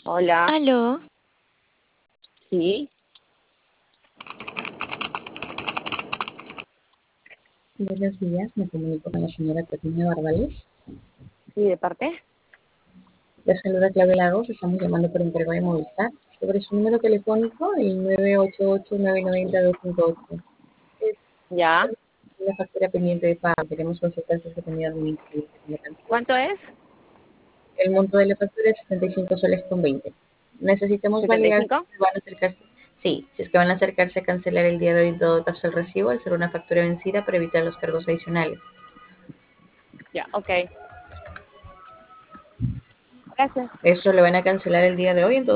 Hola, Aló, sí, Buenos días, me comunico con la señora Tatiana Barbales. sí, de parte. La saluda Claudia Lagos, estamos llamando por encargo de Movistar. Sobre su número telefónico, el 988-990-258. Es Ya. una factura pendiente de pago. Queremos consultar si se ha tenido algún interés en la cantidad. ¿Cuánto es? El monto de la factura es 75 soles con 20. Necesitamos validar si ¿75? van a acercarse. Sí, si es que van a acercarse a cancelar el día de hoy en todo caso el recibo al ser una factura vencida para evitar los cargos adicionales. Ya, ok. Gracias. Eso lo van a cancelar el día de hoy en todo